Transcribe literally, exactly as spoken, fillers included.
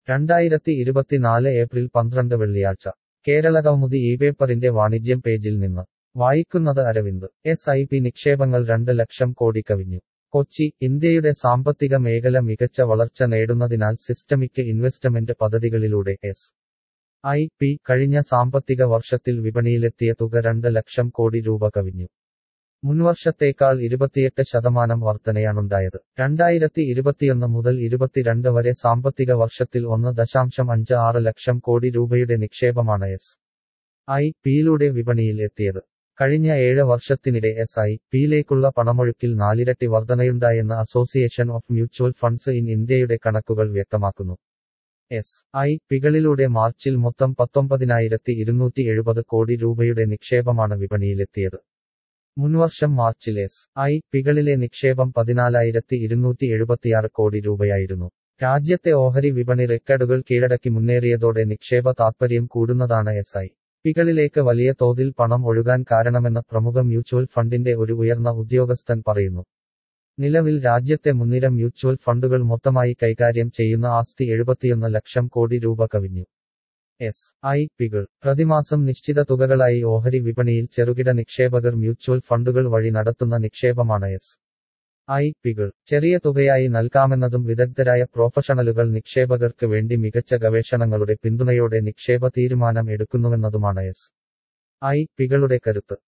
രണ്ടായിരത്തി ഇരുപത്തിനാല് ഏപ്രിൽ പന്ത്രണ്ട് വെള്ളിയാഴ്ച കേരളകൗമുദി ഈ പേപ്പറിന്റെ വാണിജ്യം പേജിൽ നിന്ന് വായിക്കുന്നത് അരവിന്ദ്. എസ് ഐ പി നിക്ഷേപങ്ങൾ രണ്ട് ലക്ഷം കോടി കവിഞ്ഞു. കൊച്ചി, ഇന്ത്യയുടെ സാമ്പത്തിക മേഖല മികച്ച വളർച്ച നേടുന്നതിനാൽ സിസ്റ്റമിക് ഇൻവെസ്റ്റ്മെന്റ് പദ്ധതികളിലൂടെ എസ് ഐ പി കഴിഞ്ഞ സാമ്പത്തിക വർഷത്തിൽ വിപണിയിലെത്തിയ തുക രണ്ട് ലക്ഷം കോടി രൂപ കവിഞ്ഞു. മുൻവർഷത്തേക്കാൾ ഇരുപത്തിയെട്ട് ശതമാനം വർധനയാണുണ്ടായത്. രണ്ടായിരത്തി ഇരുപത്തിയൊന്ന് മുതൽ ഇരുപത്തിരണ്ട് വരെ സാമ്പത്തിക വർഷത്തിൽ ഒന്ന് ദശാംശം അഞ്ച് ആറ് ലക്ഷം കോടി രൂപയുടെ നിക്ഷേപമാണ് എസ് ഐ പിയിലൂടെ വിപണിയിൽ എത്തിയത്. കഴിഞ്ഞ ഏഴ് വർഷത്തിനിടെ എസ് ഐ പിയിലേക്കുള്ള പണമൊഴുക്കിൽ നാലിരട്ടി വർധനയുണ്ടായെന്ന് association of mutual funds in ഇന്ത്യയുടെ കണക്കുകൾ വ്യക്തമാക്കുന്നു. എസ് ഐ പികളിലൂടെ മാർച്ചിൽ മൊത്തം പത്തൊമ്പതിനായിരത്തി ഇരുന്നൂറ്റി എഴുപത് കോടി രൂപയുടെ നിക്ഷേപമാണ് വിപണിയിലെത്തിയത്. മുൻവർഷം മാർച്ചിൽ എസ് ഐ പികളിലെ നിക്ഷേപം പതിനാലായിരത്തി ഇരുന്നൂറ്റി എഴുപത്തിയാറ് കോടി രൂപയായിരുന്നു. രാജ്യത്തെ ഓഹരി വിപണി റെക്കോർഡുകൾ കീഴടക്കി മുന്നേറിയതോടെ നിക്ഷേപ താൽപര്യം കൂടുന്നതാണ് എസ് ഐ പികളിലേക്ക് വലിയ തോതിൽ പണം ഒഴുകാൻ കാരണമെന്ന് പ്രമുഖ മ്യൂച്വൽ ഫണ്ടിന്റെ ഒരു ഉയർന്ന ഉദ്യോഗസ്ഥൻ പറയുന്നു. നിലവിൽ രാജ്യത്തെ മുൻനിര മ്യൂച്വൽ ഫണ്ടുകൾ മൊത്തമായി കൈകാര്യം ചെയ്യുന്ന ആസ്തി എഴുപത്തിയൊന്ന് ലക്ഷം കോടി രൂപ കവിഞ്ഞു. എസ് ഐ പികൾ പ്രതിമാസം നിശ്ചിത തുകകളായി ഓഹരി വിപണിയിൽ ചെറുകിട നിക്ഷേപകർ മ്യൂച്വൽ ഫണ്ടുകൾ വഴി നടത്തുന്ന നിക്ഷേപമാണ് എസ് ഐ പികൾ. ചെറിയ തുകയായി നൽകാമെന്നതും വിദഗ്ധരായ പ്രൊഫഷണലുകൾ നിക്ഷേപകർക്ക് വേണ്ടി മികച്ച ഗവേഷണങ്ങളുടെ പിന്തുണയോടെ നിക്ഷേപ തീരുമാനം എടുക്കുന്നുവെന്നതുമാണ് എസ് ഐ പികളുടെ കരുത്ത്.